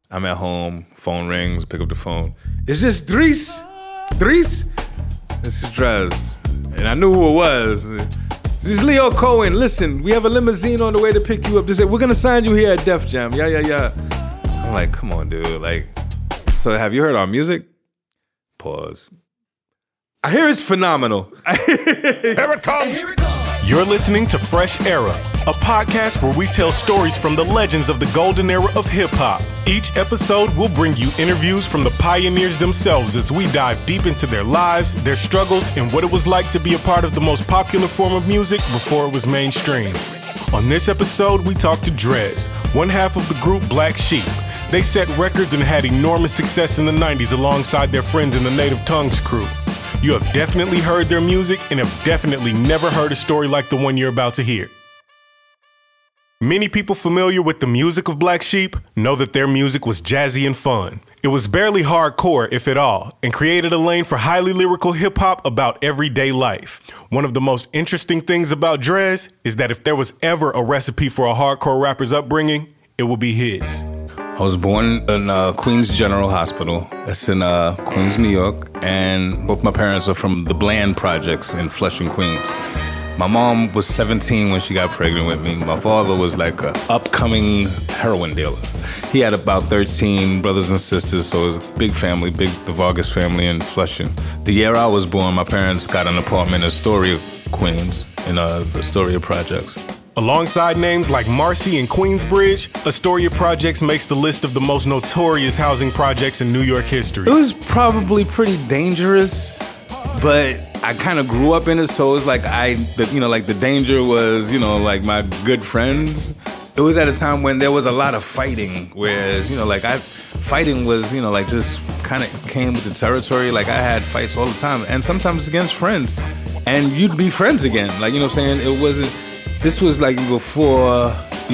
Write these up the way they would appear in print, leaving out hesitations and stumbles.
I'm at home, phone rings, pick up the phone. Is this Dries? Dries? This is Drez. And I knew who it was. This is Leo Cohen. Listen, we have a limousine on the way to pick you up. They said, we're going to sign you here at Def Jam. Yeah. I'm like, come on, dude. Like, so have you heard our music? Pause. I hear it's phenomenal. Here it comes. You're listening to Fresh Era, a podcast where we tell stories from the legends of the golden era of hip-hop. Each episode will bring you interviews from the pioneers themselves as we dive deep into their lives, their struggles, and what it was like to be a part of the most popular form of music before it was mainstream. On this episode, we talk to Drez, one half of the group Black Sheep. They set records and had enormous success in the 90s alongside their friends in the Native Tongues crew. You have definitely heard their music and have definitely never heard a story like the one you're about to hear. Many people familiar with the music of Black Sheep know that their music was jazzy and fun. It was barely hardcore, if at all, and created a lane for highly lyrical hip-hop about everyday life. One of the most interesting things about Drez is that if there was ever a recipe for a hardcore rapper's upbringing, it would be his. I was born in Queens General Hospital. That's in Queens, New York. And both my parents are from the Bland Projects in Flushing, Queens. My mom was 17 when she got pregnant with me. My father was like an upcoming heroin dealer. He had about 13 brothers and sisters, so it was a big family, the Vargas family in Flushing. The year I was born, my parents got an apartment in Astoria, Queens, in the Astoria Projects. Alongside names like Marcy and Queensbridge, Astoria Projects makes the list of the most notorious housing projects in New York history. It was probably pretty dangerous, but I kind of grew up in it, so it was like the danger was, like my good friends. It was at a time when there was a lot of fighting, whereas, fighting was, just kind of came with the territory. Like, I had fights all the time, and sometimes against friends, and you'd be friends again. Like, you know what I'm saying? It wasn't... This was like before,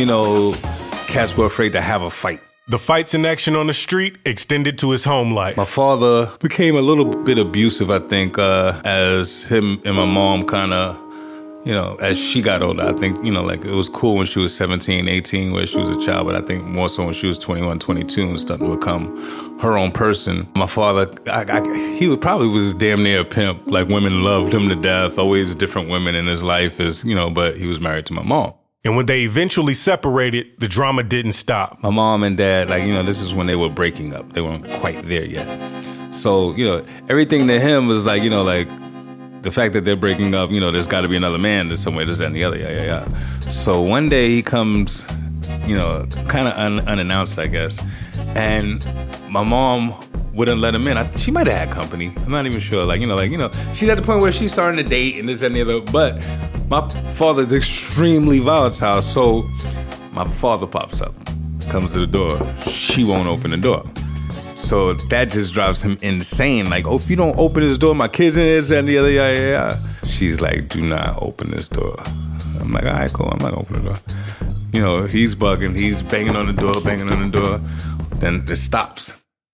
cats were afraid to have a fight. The fights in action on the street extended to his home life. My father became a little bit abusive, I think, as him and my mom kind of, as she got older. I think, it was cool when she was 17, 18, where she was a child, but I think more so when she was 21, 22 and starting to become her own person. My father, he was damn near a pimp. Like, women loved him to death, always different women in his life, but he was married to my mom. And when they eventually separated, the drama didn't stop. My mom and dad, this is when they were breaking up. They weren't quite there yet. So, everything to him was like, the fact that they're breaking up, there's got to be another man, there's somewhere, this, that, and the other, yeah. So one day he comes, kind of unannounced, I guess, and my mom wouldn't let him in. She might have had company. I'm not even sure. She's at the point where she's starting to date and this, that, and the other, but my father's extremely volatile, so my father pops up, comes to the door. She won't open the door. So that just drives him insane. Like, if you don't open this door, my kid's in this and the other, yeah. She's like, do not open this door. I'm like, all right, cool, I'm not gonna open the door. He's bugging, he's banging on the door. Then it stops.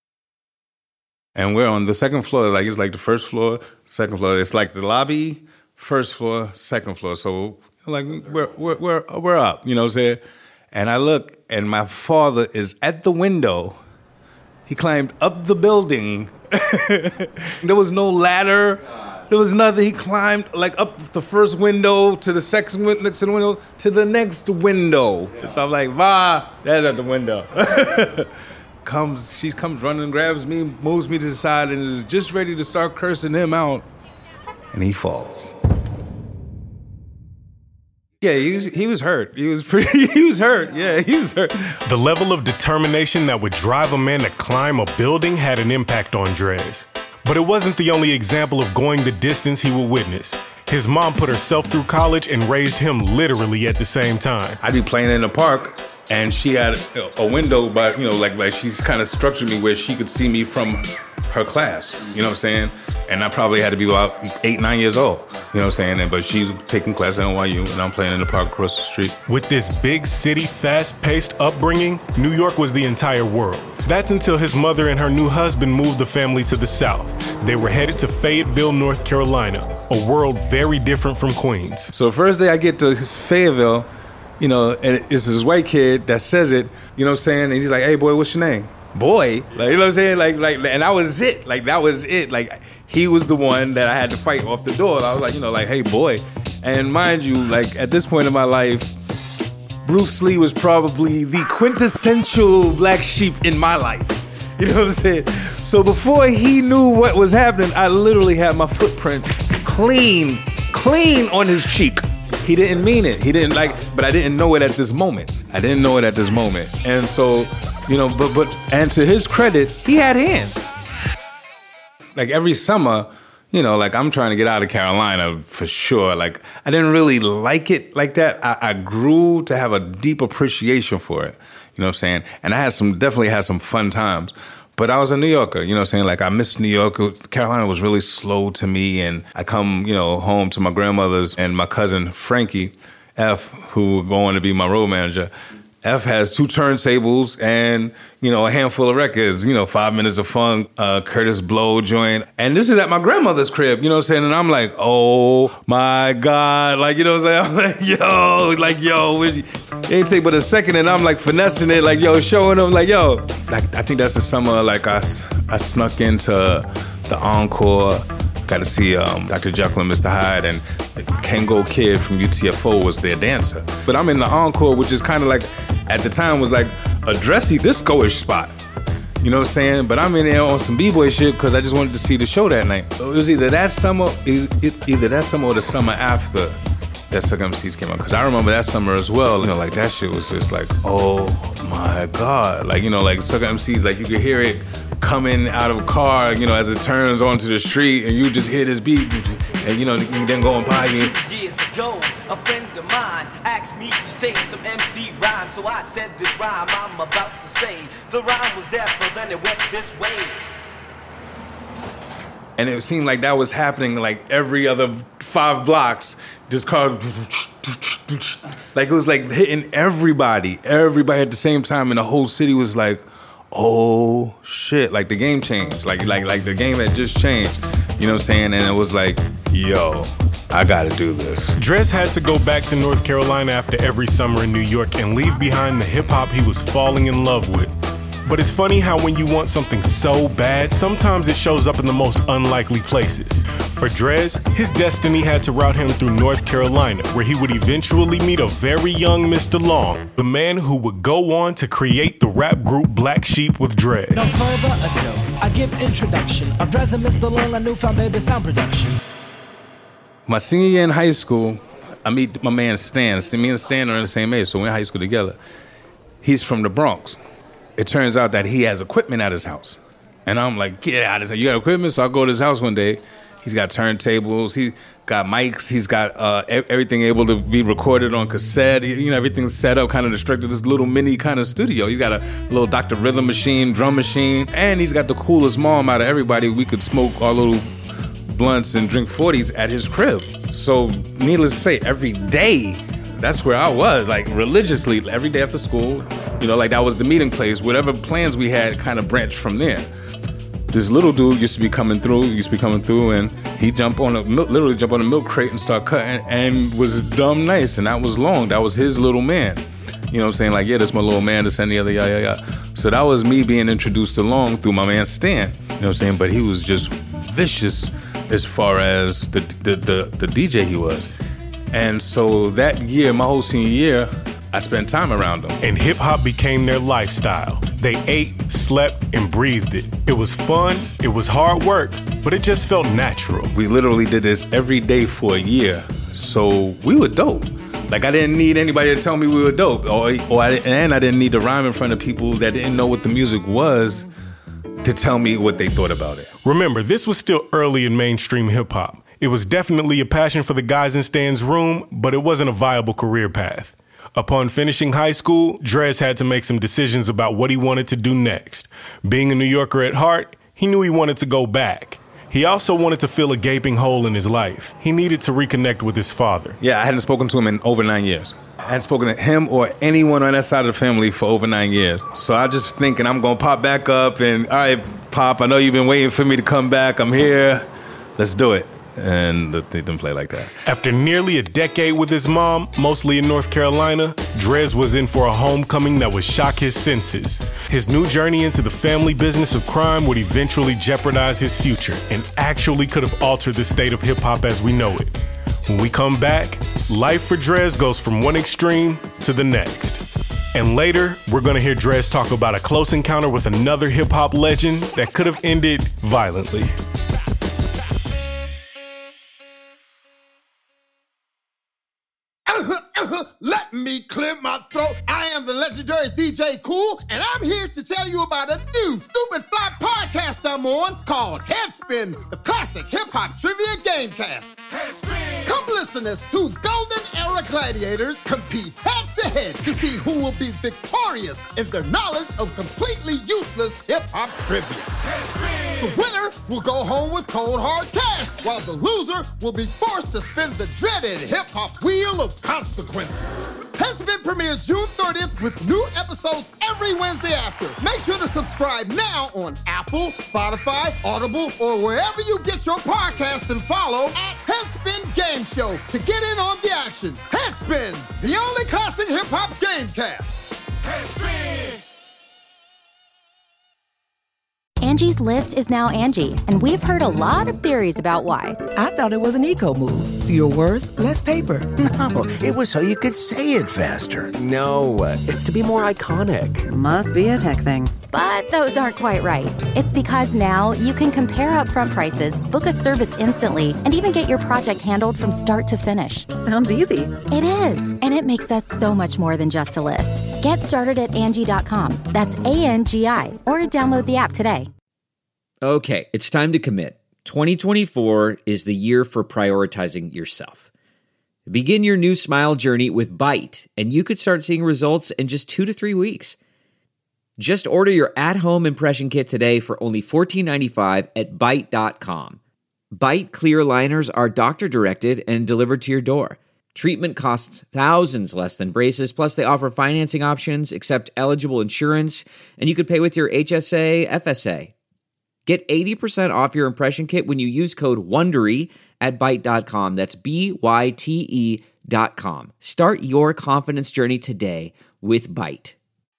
And we're on the second floor, it's like the first floor, second floor. It's like the lobby, first floor, second floor. So, we're up, you know what I'm saying? And I look, and my father is at the window. He climbed up the building. There was no ladder. There was nothing. He climbed up the first window to the second window, next to the window, to the next window. Yeah. So I'm like, that's at the window. She comes running, grabs me, moves me to the side, and is just ready to start cursing him out. And he falls. Yeah, he was hurt. He was hurt. Yeah, he was hurt. The level of determination that would drive a man to climb a building had an impact on Drez. But it wasn't the only example of going the distance he would witness. His mom put herself through college and raised him literally at the same time. I'd be playing in the park, and she had a window, but like she's kind of structured me where she could see me from her class. You know what I'm saying? And I probably had to be about 8, 9 years old. You know what I'm saying? But she's taking class at NYU, and I'm playing in the park across the street. With this big city, fast-paced upbringing, New York was the entire world. That's until his mother and her new husband moved the family to the South. They were headed to Fayetteville, North Carolina, a world very different from Queens. So the first day I get to Fayetteville, and it's this white kid that says it, you know what I'm saying? And he's like, hey, boy, what's your name? boy. Like, you know what I'm saying? Like, and that was it. Like, that was it. Like, he was the one that I had to fight off the door. I was like, you know, like, hey, boy. And mind you, like, at this point in my life, Bruce Lee was probably the quintessential black sheep in my life. You know what I'm saying? So before he knew what was happening, I literally had my footprint clean on his cheek. He didn't mean it. He didn't but I didn't know it at this moment. And so, you know, and to his credit, he had hands. Like every summer, you know, like I'm trying to get out of Carolina for sure. Like I didn't really like it like that. I grew to have a deep appreciation for it. You know what I'm saying? And I definitely had some fun times. But I was a New Yorker, you know what I'm saying? Like I missed New York. Carolina was really slow to me. And I come, you know, home to my grandmother's and my cousin Frankie F, who would go on to be my road manager. F has 2 turntables and, you know, a handful of records, you know, 5 Minutes of Funk, Curtis Blow joint. And this is at my grandmother's crib, you know what I'm saying? And I'm like, oh my God. Like, you know what I'm saying? I'm like, yo, it ain't take but a second. And I'm like finessing it, like, yo, showing them, like, yo. Like, I think that's the summer, like, I snuck into the Encore. Got to see Dr. Jekyll and Mr. Hyde, and Kengo Kid from UTFO was their dancer. But I'm in the Encore, which is kind of like, at the time, was like a dressy disco-ish spot. You know what I'm saying? But I'm in there on some B-boy shit because I just wanted to see the show that night. So it was either that summer or the summer after that Suck MCs came out. Because I remember that summer as well. You know, like that shit was just like, oh my God. Like, you know, like Suck MCs, like you could hear it coming out of a car, you know, as it turns onto the street, and you just hear this beat, and you know, you then go and buy it. 2 years ago, a friend of mine asked me to say some MC rhyme, so I said this rhyme I'm about to say. The rhyme was there, but then it went this way. And it seemed like that was happening like every other 5 blocks. This car, like it was like hitting everybody at the same time, and the whole city was like, oh shit, like the game changed. Like the game had just changed. You know what I'm saying? And it was like, yo, I gotta do this. Drez had to go back to North Carolina after every summer in New York and leave behind the hip-hop he was falling in love with. But it's funny how when you want something so bad, sometimes it shows up in the most unlikely places. For Drez, his destiny had to route him through North Carolina, where he would eventually meet a very young Mr. Long, the man who would go on to create the rap group Black Sheep with Drez. No further ado, I give introduction of Drez and Mr. Long, a newfound baby sound production. My senior year in high school, I meet my man Stan. Me and Stan are in the same age, so we're in high school together. He's from the Bronx. It turns out that he has equipment at his house. And I'm like, get out of here. You got equipment? So I go to his house one day. He's got turntables. He got mics. He's got everything able to be recorded on cassette. You know, everything's set up kind of structured. This little mini kind of studio. He's got a little Dr. Rhythm machine, drum machine. And he's got the coolest mom out of everybody. We could smoke our little blunts and drink 40s at his crib. So needless to say, every day, that's where I was, like religiously, every day after school. You know, like that was the meeting place. Whatever plans we had kind of branched from there. This little dude used to be coming through, and he'd literally jump on a milk crate and start cutting, and was dumb nice, and that was Long. That was his little man. You know what I'm saying? Like, yeah, that's my little man, this and the other, yeah. So that was me being introduced to Long through my man Stan. You know what I'm saying? But he was just vicious as far as the DJ he was. And so that year, my whole senior year, I spent time around them. And hip-hop became their lifestyle. They ate, slept, and breathed it. It was fun, it was hard work, but it just felt natural. We literally did this every day for a year. So we were dope. Like, I didn't need anybody to tell me we were dope. And I didn't need to rhyme in front of people that didn't know what the music was to tell me what they thought about it. Remember, this was still early in mainstream hip-hop. It was definitely a passion for the guys in Stan's room, but it wasn't a viable career path. Upon finishing high school, Drez had to make some decisions about what he wanted to do next. Being a New Yorker at heart, he knew he wanted to go back. He also wanted to fill a gaping hole in his life. He needed to reconnect with his father. Yeah, I hadn't spoken to him in over 9 years. I hadn't spoken to him or anyone on that side of the family for over 9 years. So I just thinking I'm going to pop back up and, all right, Pop, I know you've been waiting for me to come back. I'm here. Let's do it. And they didn't play like that. After nearly a decade with his mom, mostly in North Carolina, Drez was in for a homecoming that would shock his senses. His new journey into the family business of crime would eventually jeopardize his future and actually could have altered the state of hip-hop as we know it. When we come back, life for Drez goes from one extreme to the next. And later, we're going to hear Drez talk about a close encounter with another hip-hop legend that could have ended violently. Let me clear my throat. I am the legendary DJ Cool, and I'm here to tell you about a new stupid fly podcast I'm on called Headspin, the classic hip-hop trivia gamecast. Headspin! Come listen as two golden era gladiators compete head-to-head to see who will be victorious in their knowledge of completely useless hip-hop trivia. Headspin! The winner will go home with cold hard cash, while the loser will be forced to spin the dreaded hip-hop wheel of consequences. Headspin premieres June 30th with new episodes every Wednesday after. Make sure to subscribe now on Apple, Spotify, Audible, or wherever you get your podcasts and follow at Headspin Game Show to get in on the action. Headspin, the only classic hip-hop gamecast. Headspin! Angie's List is now Angie, and we've heard a lot of theories about why. I thought it was an eco move. Fewer words, less paper. No, it was so you could say it faster. No, it's to be more iconic. Must be a tech thing. But those aren't quite right. It's because now you can compare upfront prices, book a service instantly, and even get your project handled from start to finish. Sounds easy. It is, and it makes us so much more than just a list. Get started at Angie.com. That's ANGI, or download the app today. Okay, it's time to commit. 2024 is the year for prioritizing yourself. Begin your new smile journey with Byte, and you could start seeing results in just 2 to 3 weeks. Just order your at-home impression kit today for only $14.95 at Byte.com. Byte clear liners are doctor-directed and delivered to your door. Treatment costs thousands less than braces, plus they offer financing options, accept eligible insurance, and you could pay with your HSA, FSA. Get 80% off your impression kit when you use code WONDERY at Byte.com. That's BYTE.com. Start your confidence journey today with Byte.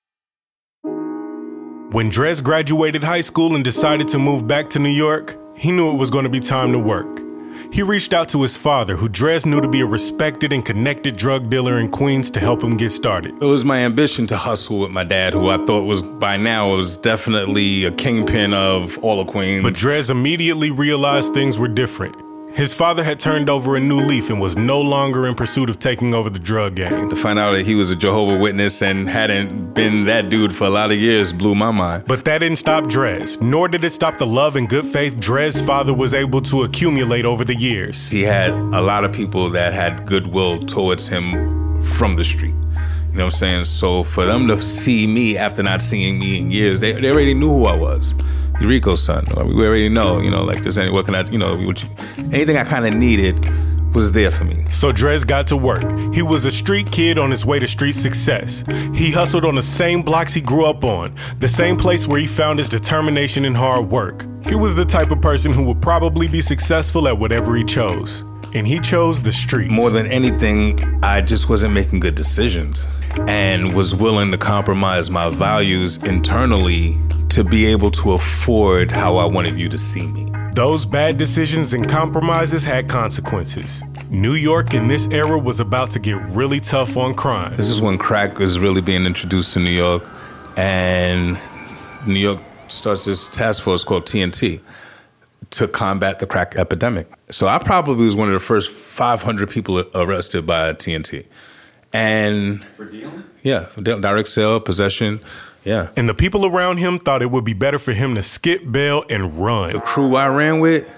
When Drez graduated high school and decided to move back to New York, he knew it was going to be time to work. He reached out to his father, who Drez knew to be a respected and connected drug dealer in Queens, to help him get started. It was my ambition to hustle with my dad, who I thought was, by now, was definitely a kingpin of all of Queens. But Drez immediately realized things were different. His father had turned over a new leaf and was no longer in pursuit of taking over the drug game. To find out that he was a Jehovah's Witness and hadn't been that dude for a lot of years blew my mind. But that didn't stop Drez, nor did it stop the love and good faith Drez's father was able to accumulate over the years. He had a lot of people that had goodwill towards him from the street. You know what I'm saying? So for them to see me after not seeing me in years, they already knew who I was. Rico's son. We already know, like this. What can I, anything I kind of needed was there for me. So Drez got to work. He was a street kid on his way to street success. He hustled on the same blocks he grew up on, the same place where he found his determination and hard work. He was the type of person who would probably be successful at whatever he chose. And he chose the streets. More than anything, I just wasn't making good decisions and was willing to compromise my values internally to be able to afford how I wanted you to see me. Those bad decisions and compromises had consequences. New York in this era was about to get really tough on crime. This is when crack was really being introduced to New York, and New York starts this task force called TNT to combat the crack epidemic. So I probably was one of the first 500 people arrested by TNT. And for dealing? Yeah, direct sale, possession. Yeah. And the people around him thought it would be better for him to skip bail and run. The crew I ran with,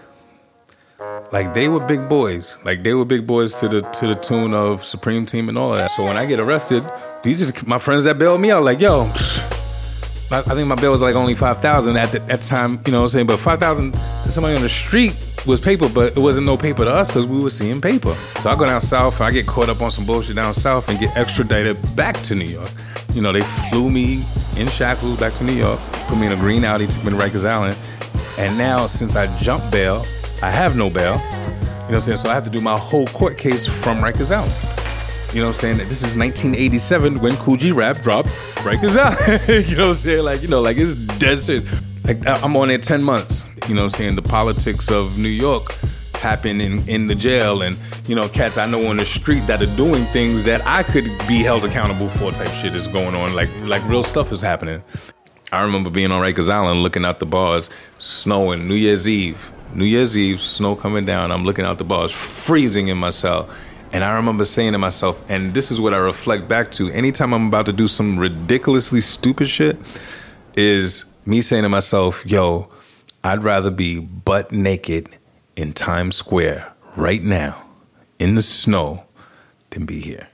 they were big boys. They were big boys to the tune of Supreme Team and all of that. So when I get arrested, these are my friends that bailed me out. Yo, I think my bail was only $5,000 at the time, you know what I'm saying? But $5,000 to somebody on the street was paper, but it wasn't no paper to us because we were seeing paper. So I go down south, I get caught up on some bullshit down south and get extradited back to New York. They flew me in shackles back to New York, put me in a green Audi, took me to Rikers Island. And now, since I jumped bail, I have no bail. what I'm saying? So I have to do my whole court case from Rikers Island. You know what I'm saying? This is 1987 when Kool G Rap dropped Rikers Island. You know what I'm saying? Like it's dead shit. Like I'm on there 10 months. You know what I'm saying? The politics of New York happen in the jail, and cats I know on the street that are doing things that I could be held accountable for type shit is going on. Like real stuff is happening. I remember being on Rikers Island looking out the bars, snowing, New Year's Eve, snow coming down. I'm looking out the bars, freezing in my cell. And I remember saying to myself, and this is what I reflect back to, anytime I'm about to do some ridiculously stupid shit, is me saying to myself, yo, I'd rather be butt naked in Times Square right now in the snow than be here.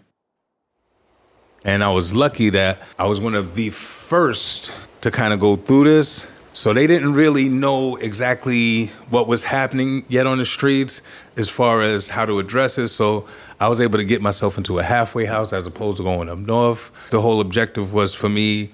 And I was lucky that I was one of the first to kind of go through this. So they didn't really know exactly what was happening yet on the streets as far as how to address it. So I was able to get myself into a halfway house as opposed to going up north. The whole objective was for me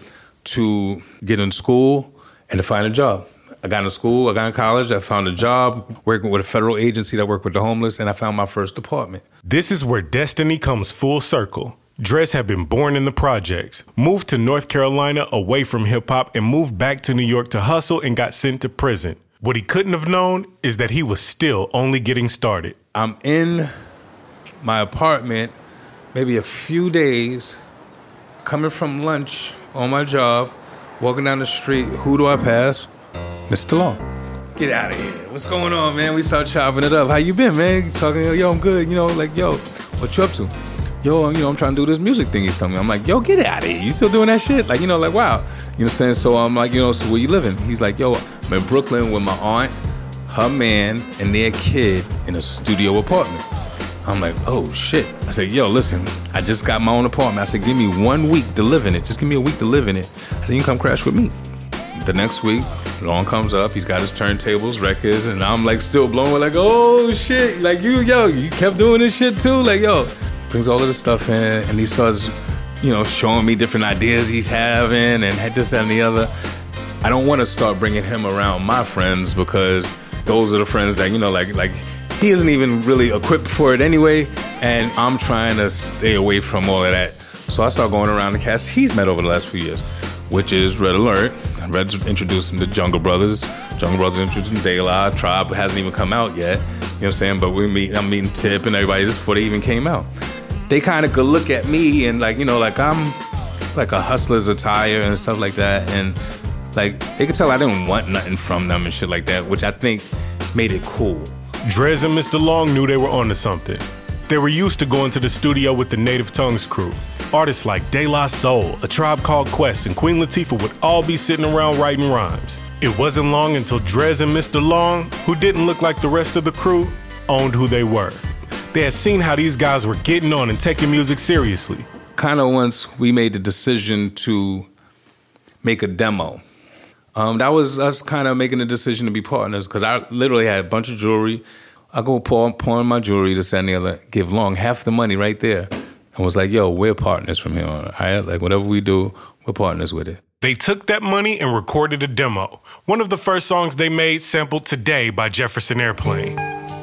to get in school and to find a job. I got in school, I got in college, I found a job working with a federal agency that worked with the homeless, and I found my first apartment. This is where destiny comes full circle. Dres had been born in the projects, moved to North Carolina away from hip-hop, and moved back to New York to hustle and got sent to prison. What he couldn't have known is that he was still only getting started. I'm in my apartment maybe a few days, coming from lunch on my job, walking down the street. Who do I pass? Mr. Long. Get out of here. What's going on, man? We start chopping it up. How you been, man? Talking, yo, I'm good. Yo, what you up to? Yo, I'm trying to do this music thing he's telling me. I'm like, yo, get out of here. You still doing that shit? Wow. You know what I'm saying? So I'm like, so where you living? He's like, yo, I'm in Brooklyn with my aunt, her man, and their kid in a studio apartment. I'm like, oh, shit. I said, yo, listen, I just got my own apartment. I said, give me 1 week to live in it. Just give me a week to live in it. I said, you can come crash with me. The next week, Long comes up. He's got his turntables, records, and I'm like still blown with like, oh, shit. Like, you kept doing this shit too? Like, yo. Brings all of this stuff in, and he starts, showing me different ideas he's having and this, that, and the other. I don't want to start bringing him around my friends because those are the friends that, like he isn't even really equipped for it anyway, and I'm trying to stay away from all of that. So I start going around the cast he's met over the last few years, which is Red Alert. And Red introduced him to Jungle Brothers. Jungle Brothers introduced him to De La. Tribe hasn't even come out yet. You know what I'm saying? But I'm meeting Tip and everybody just before they even came out. They kind of could look at me and like I'm like a hustler's attire and stuff like that. And like they could tell I didn't want nothing from them and shit like that, which I think made it cool. Dres and Mr. Long knew they were onto something. They were used to going to the studio with the Native Tongues crew. Artists like De La Soul, A Tribe Called Quest, and Queen Latifah would all be sitting around writing rhymes. It wasn't long until Dres and Mr. Long, who didn't look like the rest of the crew, owned who they were. They had seen how these guys were getting on and taking music seriously. Kind of once we made the decision to make a demo. That was us kind of making the decision to be partners because I literally had a bunch of jewelry. I go pawn my jewelry, this, that, and the other, give Long half the money right there. And was like, yo, we're partners from here on. All right? Like, whatever we do, we're partners with it. They took that money and recorded a demo. One of the first songs they made sampled Today by Jefferson Airplane.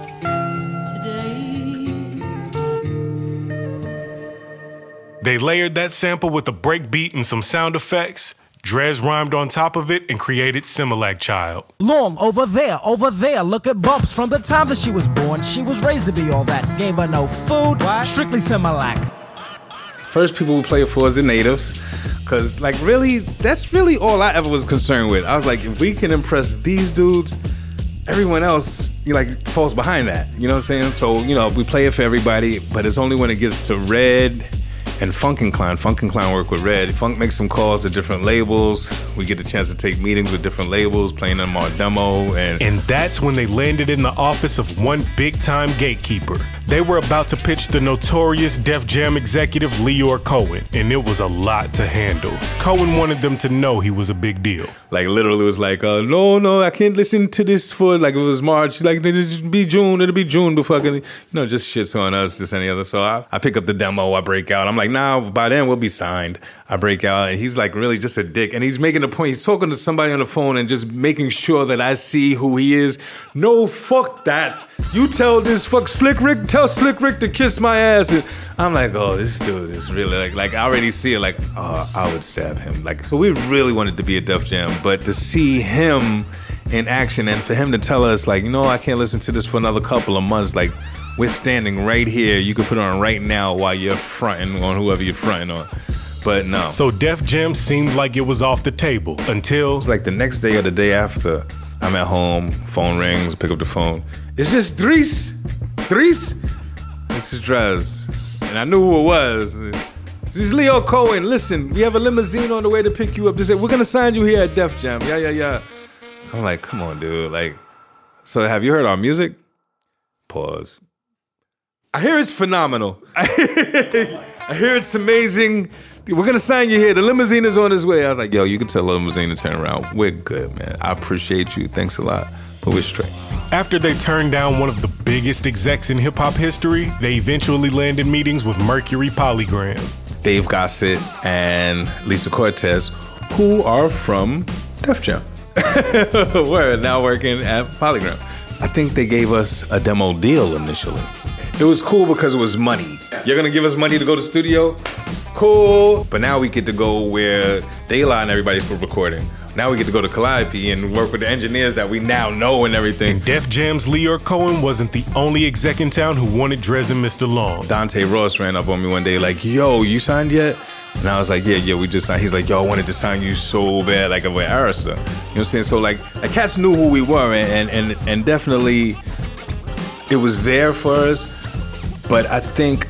They layered that sample with a break beat and some sound effects. Dres rhymed on top of it and created Similac Child. Long, over there, look at bumps. From the time that she was born, she was raised to be all that. Gave her no food, strictly Similac. First people who play it for is the natives. Because, like, really, that's really all I ever was concerned with. I was like, if we can impress these dudes, everyone else, falls behind that. You know what I'm saying? So, we play it for everybody, but it's only when it gets to Red and Funkincline. Funkincline work with Red. Funk makes some calls to different labels. We get the chance to take meetings with different labels, playing them our demo. And that's when they landed in the office of one big-time gatekeeper. They were about to pitch the notorious Def Jam executive Leor Cohen, and it was a lot to handle. Cohen wanted them to know he was a big deal. Like, literally it was like, no, I can't listen to this for, like, it was March. Like, it'll be June before I can, just shits on us, this and the other. So I pick up the demo, I break out. I'm like, like, nah, by then we'll be signed. I break out, and he's like really just a dick. And he's making a point. He's talking to somebody on the phone and just making sure that I see who he is. No, fuck that. You tell Slick Rick, tell Slick Rick to kiss my ass. And I'm like, oh, this dude is really like I already see it. Like, oh, I would stab him. Like, so we really wanted to be a Def Jam, but to see him in action and for him to tell us, like, I can't listen to this for another couple of months. Like, we're standing right here. You can put it on right now while you're fronting on whoever you're fronting on. But no. So Def Jam seemed like it was off the table until... It's like the next day or the day after. I'm at home, phone rings, pick up the phone. It's just Dries. This is Dres. And I knew who it was. This is Leo Cohen. Listen, we have a limousine on the way to pick you up. They said, we're going to sign you here at Def Jam. Yeah. I'm like, come on, dude. Like, so have you heard our music? Pause. I hear it's phenomenal. I hear it's amazing. We're going to sign you here. The limousine is on its way. I was like, yo, you can tell the limousine to turn around. We're good, man. I appreciate you. Thanks a lot. But we're straight. After they turned down one of the biggest execs in hip-hop history, they eventually landed meetings with Mercury Polygram. Dave Gossett and Lisa Cortez, who are from Def Jam. We're now working at Polygram. I think they gave us a demo deal initially. It was cool because it was money. You're going to give us money to go to the studio? Cool. But now we get to go where De La and everybody's recording. Now we get to go to Calliope and work with the engineers that we now know and everything. And Def Jam's Leo Cohen wasn't the only exec in town who wanted Drez and Mr. Long. Dante Ross ran up on me one day like, yo, you signed yet? And I was like, yeah, we just signed. He's like, yo, I wanted to sign you so bad, like with Arista. You know what I'm saying? So like cats knew who we were, and definitely it was there for us. But I think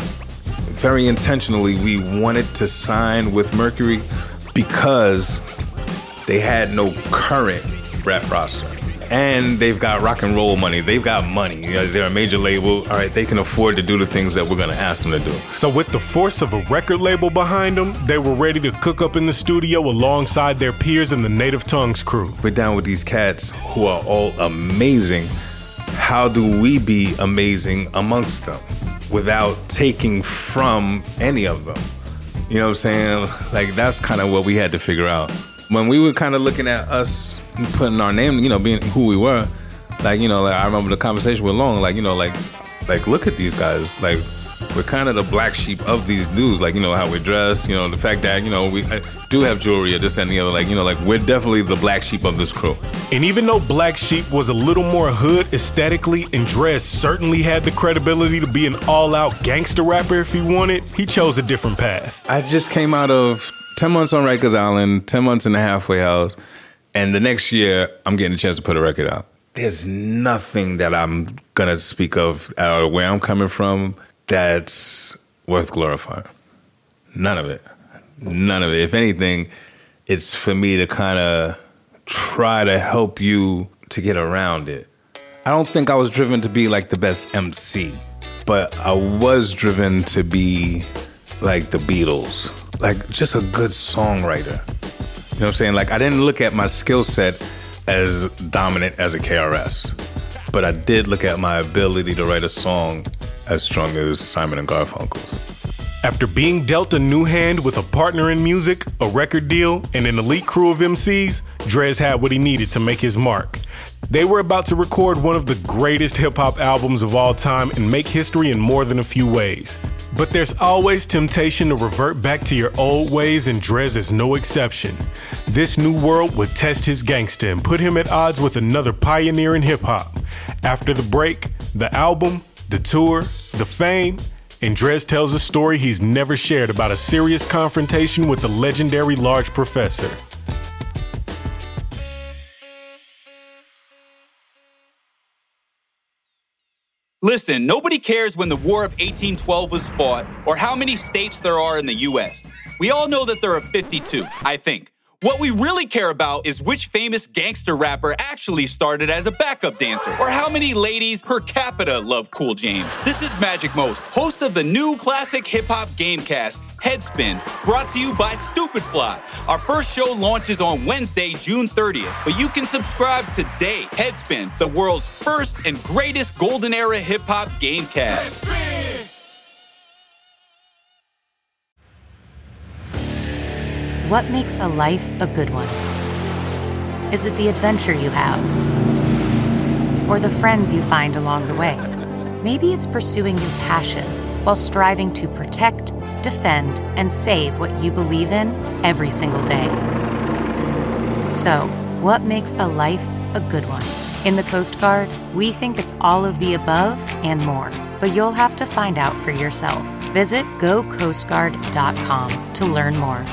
very intentionally we wanted to sign with Mercury because they had no current rap roster. And they've got rock and roll money. They've got money. They're a major label. All right, they can afford to do the things that we're going to ask them to do. So with the force of a record label behind them, they were ready to cook up in the studio alongside their peers in the Native Tongues crew. We're down with these cats who are all amazing. How do we be amazing amongst them without taking from any of them? You know what I'm saying? Like, that's kind of what we had to figure out. When we were kind of looking at us putting our name, being who we were, like I remember the conversation with Long, like look at these guys, like we're kind of the black sheep of these dudes, like how we're dressed, the fact that we do have jewelry or this and the other, like we're definitely the black sheep of this crew. And even though Black Sheep was a little more hood aesthetically, and Drez certainly had the credibility to be an all-out gangster rapper if he wanted, he chose a different path. I just came out of 10 months on Rikers Island, 10 months in the Halfway House, and the next year, I'm getting a chance to put a record out. There's nothing that I'm going to speak of where I'm coming from that's worth glorifying. None of it. If anything, it's for me to kind of try to help you to get around it. I don't think I was driven to be like the best MC, but I was driven to be like the Beatles, like just a good songwriter. You know what I'm saying? Like, I didn't look at my skill set as dominant as a KRS, but I did look at my ability to write a song as strong as Simon and Garfunkel's. After being dealt a new hand with a partner in music, a record deal, and an elite crew of MCs, Drez had what he needed to make his mark. They were about to record one of the greatest hip-hop albums of all time and make history in more than a few ways. But there's always temptation to revert back to your old ways, and Drez is no exception. This new world would test his gangster and put him at odds with another pioneer in hip-hop. After the break, the album, the tour, the fame, and Drez tells a story he's never shared about a serious confrontation with the legendary Large Professor. Listen, nobody cares when the War of 1812 was fought or how many states there are in the U.S. We all know that there are 52, I think. What we really care about is which famous gangster rapper actually started as a backup dancer, or how many ladies per capita love Cool James. This is Magic Most, host of the new classic hip-hop gamecast, Headspin, brought to you by Stupid Fly. Our first show launches on Wednesday, June 30th, but you can subscribe today. Headspin, the world's first and greatest golden era hip-hop gamecast. Headspin. What makes a life a good one? Is it the adventure you have? Or the friends you find along the way? Maybe it's pursuing your passion while striving to protect, defend, and save what you believe in every single day. So, what makes a life a good one? In the Coast Guard, we think it's all of the above and more, but you'll have to find out for yourself. Visit gocoastguard.com to learn more.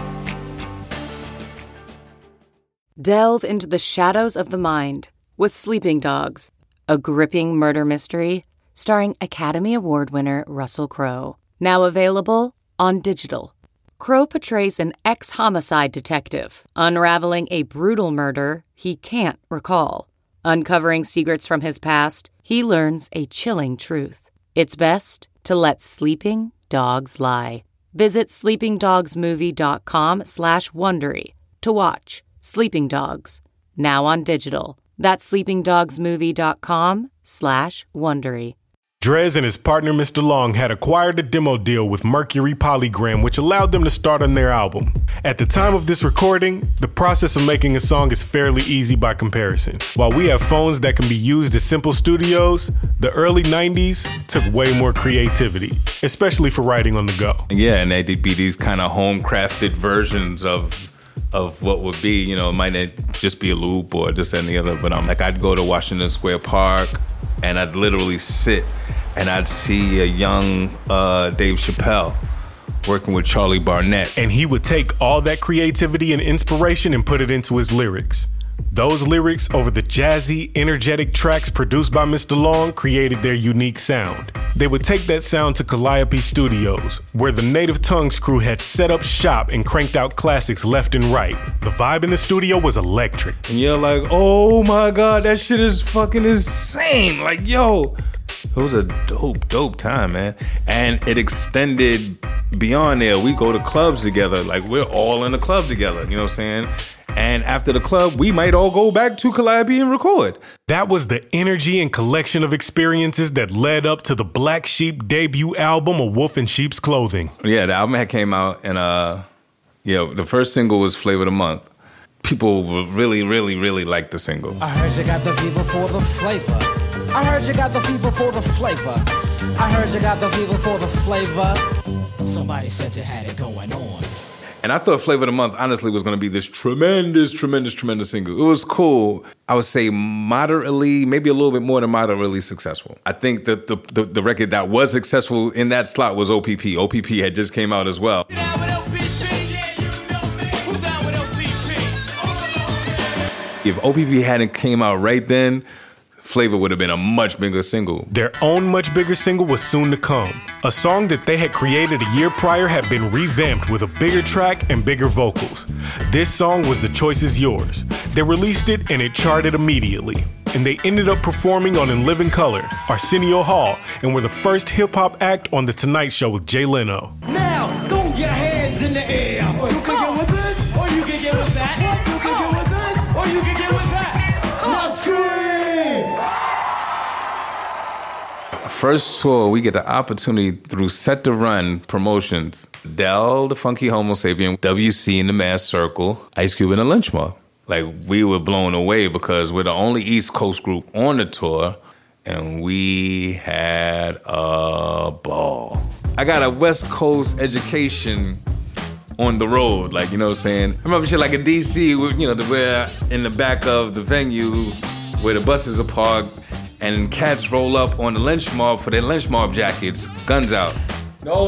Delve into the shadows of the mind with Sleeping Dogs, a gripping murder mystery starring Academy Award winner Russell Crowe. Now available on digital. Crowe portrays an ex-homicide detective unraveling a brutal murder he can't recall. Uncovering secrets from his past, he learns a chilling truth. It's best to let sleeping dogs lie. Visit sleepingdogsmovie.com/Wondery to watch Sleeping Dogs, now on digital. That's sleepingdogsmovie.com/Wondery. Drez and his partner Mr. Long had acquired a demo deal with Mercury Polygram, which allowed them to start on their album. At the time of this recording, the process of making a song is fairly easy by comparison. While we have phones that can be used as simple studios, the early 90s took way more creativity, especially for writing on the go. Yeah, and they'd be these kind of home-crafted versions of what would be, you know, it might not just be a loop or this and the other, but I'd go to Washington Square Park and I'd literally sit and I'd see a young Dave Chappelle working with Charlie Barnett. And he would take all that creativity and inspiration and put it into his lyrics. Those lyrics over the jazzy, energetic tracks produced by Mr. Long created their unique sound. They would take that sound to Calliope Studios, where the Native Tongues crew had set up shop and cranked out classics left and right. The vibe in the studio was electric. And you're like, oh my God, that shit is fucking insane. Like, yo, it was a dope time, man. And it extended beyond there. We go to clubs together. Like, we're all in a club together, you know what I'm saying? And after the club, we might all go back to Calliope and record. That was the energy and collection of experiences that led up to the Black Sheep debut album, A Wolf in Sheep's Clothing. Yeah, the album had came out, and the first single was Flavor of the Month. People really, really, really liked the single. I heard you got the fever for the flavor. I heard you got the fever for the flavor. I heard you got the fever for the flavor. Somebody said you had it going on. And I thought Flavor of the Month, honestly, was going to be this tremendous single. It was cool. I would say moderately, maybe a little bit more than moderately successful. I think that the record that was successful in that slot was OPP. OPP had just came out as well. If OPP hadn't came out right then, Flavor would have been a much bigger single. Their own much bigger single was soon to come. A song that they had created a year prior had been revamped with a bigger track and bigger vocals. This song was The Choice Is Yours. They released it and it charted immediately. And they ended up performing on In Living Color, Arsenio Hall, and were the first hip-hop act on The Tonight Show with Jay Leno. Now, throw your hands in the air. You can get with this, or you can get with that. You can get with this, or you can get with that. Now scream! First tour, we get the opportunity through Set to Run promotions. Del, the Funky Homo Sapien, WC in the Mass Circle, Ice Cube and the Lynch Mob. Like, we were blown away because we're the only East Coast group on the tour, and we had a ball. I got a West Coast education on the road, like, you know what I'm saying? I remember shit like in DC, you know, we're in the back of the venue where the buses are parked, and cats roll up on the Lynch Mob for their Lynch Mob jackets, guns out. No.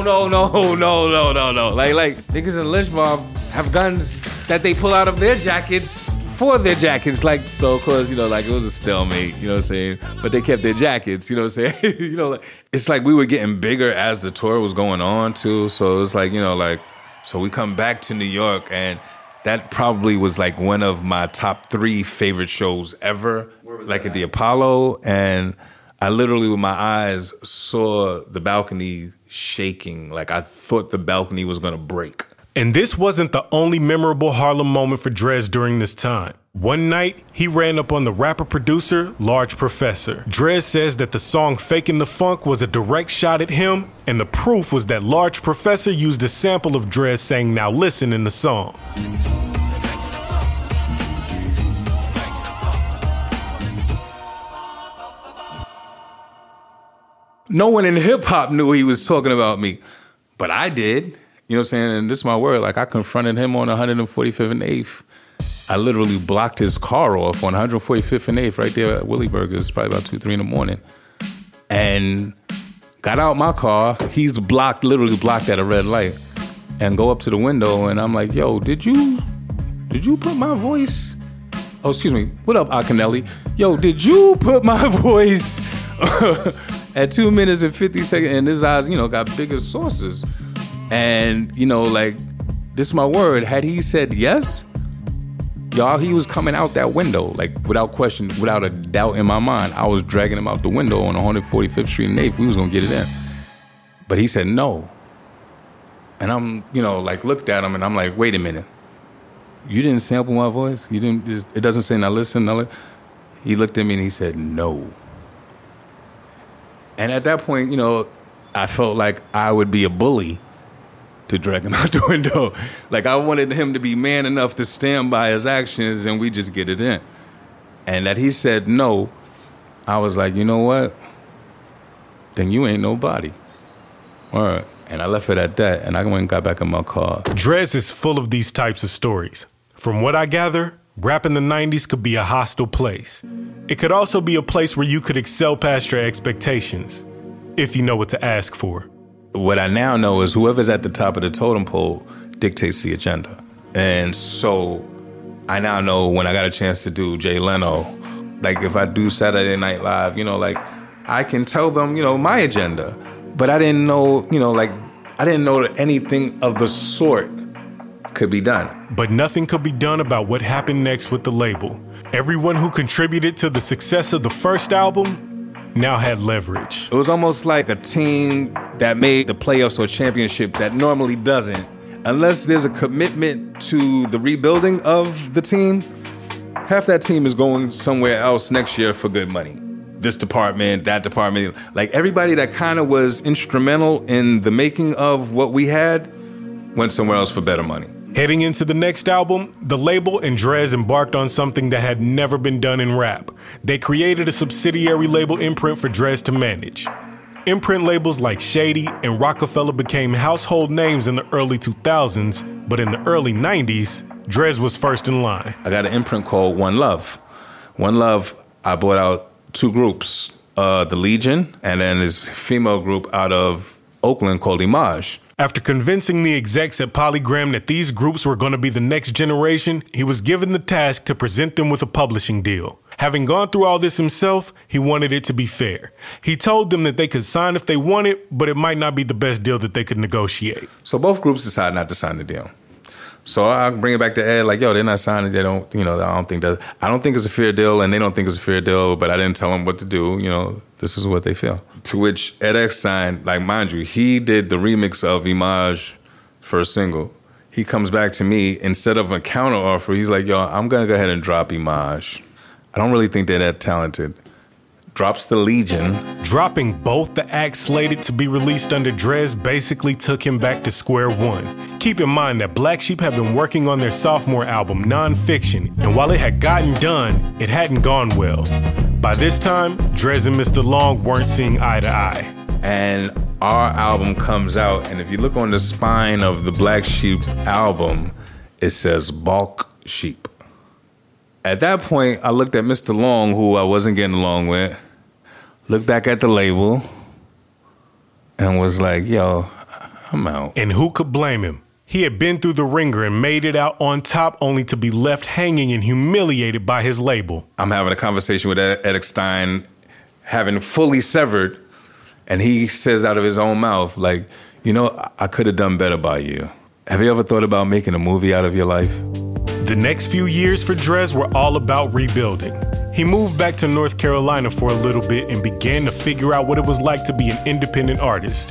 Like niggas in the Lynch Mob have guns that they pull out of their jackets for their jackets. Like, so of course, you know, like it was a stalemate, you know what I'm saying? But they kept their jackets, you know what I'm saying? You know, like, it's like we were getting bigger as the tour was going on too. So it was like, you know, like, so we come back to New York, and that probably was like one of my top 3 favorite shows ever. Like at the Apollo, and I literally with my eyes saw the balcony shaking. Like I thought the balcony was gonna break. And this wasn't the only memorable Harlem moment for Drez during this time. One night, he ran up on the rapper-producer, Large Professor. Drez says that the song Fakin' the Funk was a direct shot at him, and the proof was that Large Professor used a sample of Drez saying "Now Listen" in the song. No one in hip-hop knew he was talking about me, but I did. You know what I'm saying? And this is my word. Like, I confronted him on 145th and 8th. I literally blocked his car off on 145th and 8th right there at Willie Burgers, probably about 2, 3 in the morning. And got out my car. He's literally blocked at a red light. And go up to the window and I'm like, yo, did you put my voice? Oh, excuse me. What up, Akinelli? Yo, did you put my voice at 2 minutes and 50 seconds? And his eyes, got bigger sources. And, this is my word. Had he said yes, y'all, he was coming out that window, like, without question, without a doubt in my mind. I was dragging him out the window on 145th Street and 8th. We was going to get it in. But he said no. And I'm, looked at him and I'm like, wait a minute. You didn't sample my voice? You didn't, it doesn't say, now listen. He looked at me and he said, no. And at that point, I felt like I would be a bully to drag him out the window. Like, I wanted him to be man enough to stand by his actions and we just get it in. And that he said no, I was like, you know what? Then you ain't nobody. All right. And I left it at that, and I went and got back in my car. Drez is full of these types of stories. From what I gather, rap in the 90s could be a hostile place. It could also be a place where you could excel past your expectations, if you know what to ask for. What I now know is whoever's at the top of the totem pole dictates the agenda. And so I now know when I got a chance to do Jay Leno, like if I do Saturday Night Live, I can tell them, my agenda. But I didn't know, I didn't know that anything of the sort could be done. But nothing could be done about what happened next with the label. Everyone who contributed to the success of the first album now had leverage. It was almost like a team that made the playoffs or championship that normally doesn't. Unless there's a commitment to the rebuilding of the team, half that team is going somewhere else next year for good money. This department, that department, like everybody that kind of was instrumental in the making of what we had went somewhere else for better money. Heading into the next album, the label and Drez embarked on something that had never been done in rap. They created a subsidiary label Imprint for Drez to manage. Imprint labels like Shady and Rockefeller became household names in the early 2000s, but in the early 90s, Drez was first in line. I got an imprint called One Love. One Love, I bought out 2 groups, the Legion and then this female group out of Oakland called Image. After convincing the execs at Polygram that these groups were going to be the next generation, he was given the task to present them with a publishing deal. Having gone through all this himself, he wanted it to be fair. He told them that they could sign if they wanted, but it might not be the best deal that they could negotiate. So both groups decided not to sign the deal. So I bring it back to Ed, like, yo, they're not signing. They don't, I don't think it's a fair deal, and they don't think it's a fair deal, but I didn't tell them what to do. This is what they feel. To which Ed Eckstein, like, mind you, he did the remix of Image first single. He comes back to me, instead of a counter offer, he's like, yo, I'm going to go ahead and drop Image. I don't really think they're that talented. Drops the Legion. Dropping both the acts slated to be released under Drez basically took him back to square one. Keep in mind that Black Sheep had been working on their sophomore album, Nonfiction, and while it had gotten done, it hadn't gone well. By this time, Drez and Mr. Long weren't seeing eye to eye. And our album comes out, and if you look on the spine of the Black Sheep album, it says Bulk Sheep. At that point, I looked at Mr. Long, who I wasn't getting along with, looked back at the label, and was like, yo, I'm out. And who could blame him? He had been through the ringer and made it out on top only to be left hanging and humiliated by his label. I'm having a conversation with Ed Eckstein, having fully severed, and he says out of his own mouth, like, I could have done better by you. Have you ever thought about making a movie out of your life? The next few years for Drez were all about rebuilding. He moved back to North Carolina for a little bit and began to figure out what it was like to be an independent artist.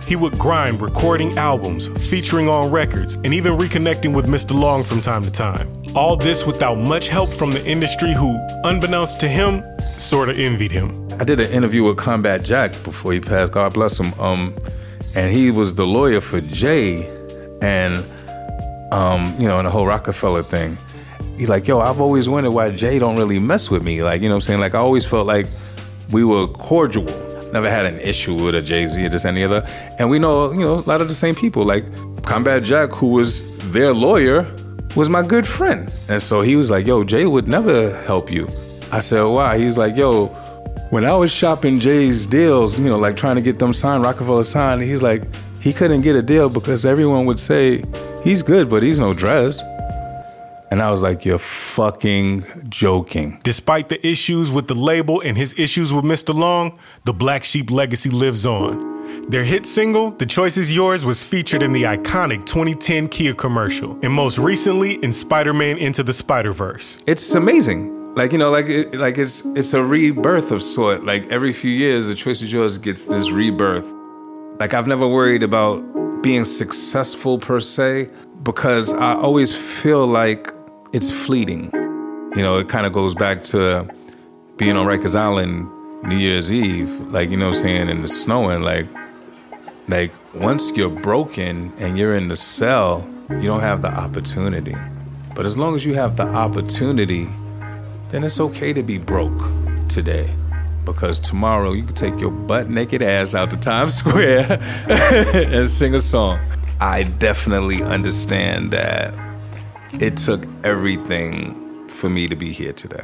He would grind recording albums, featuring on records, and even reconnecting with Mr. Long from time to time. All this without much help from the industry who, unbeknownst to him, sort of envied him. I did an interview with Combat Jack before he passed, God bless him, and he was the lawyer for Jay, and, in the whole Rockefeller thing. He's like, yo, I've always wondered why Jay don't really mess with me. Like, you know what I'm saying? Like, I always felt like we were cordial. Never had an issue with a Jay-Z or just any other. And we know, a lot of the same people. Like Combat Jack, who was their lawyer, was my good friend. And so he was like, yo, Jay would never help you. I said, why? He was like, yo, when I was shopping Jay's deals, like trying to get them signed, Rockefeller signed, he's like, he couldn't get a deal because everyone would say, he's good, but he's no Drez. And I was like, you're fucking joking. Despite the issues with the label and his issues with Mr. Long, the Black Sheep legacy lives on. Their hit single, The Choice Is Yours, was featured in the iconic 2010 Kia commercial, and most recently in Spider-Man Into the Spider-Verse. It's amazing. It's a rebirth of sort. Like every few years, The Choice Is Yours gets this rebirth. Like I've never worried about being successful per se, because I always feel like it's fleeting. It kind of goes back to being on Rikers Island New Year's Eve, like, in the snowing, like once you're broken and you're in the cell, you don't have the opportunity. But as long as you have the opportunity, then it's okay to be broke today. Because tomorrow you can take your butt naked ass out to Times Square and sing a song. I definitely understand that it took everything for me to be here today.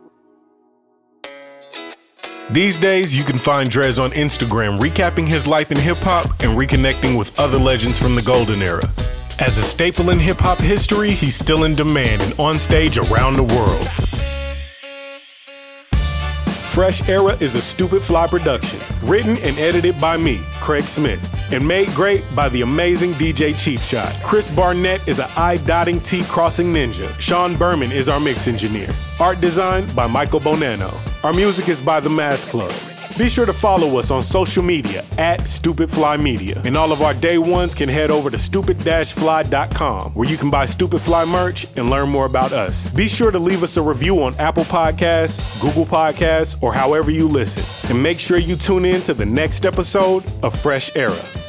These days, you can find Drez on Instagram recapping his life in hip-hop and reconnecting with other legends from the golden era. As a staple in hip-hop history, he's still in demand and on stage around the world. Fresh Era is a Stupid Fly production, written and edited by me, Craig Smith, and made great by the amazing DJ Cheap Shot. Chris Barnett is an I-dotting T-crossing ninja. Sean Berman is our mix engineer. Art design by Michael Bonanno. Our music is by The Math Club. Be sure to follow us on social media at Stupid Fly Media. And all of our day ones can head over to stupid-fly.com, where you can buy Stupid Fly merch and learn more about us. Be sure to leave us a review on Apple Podcasts, Google Podcasts, or however you listen. And make sure you tune in to the next episode of Fresh Era.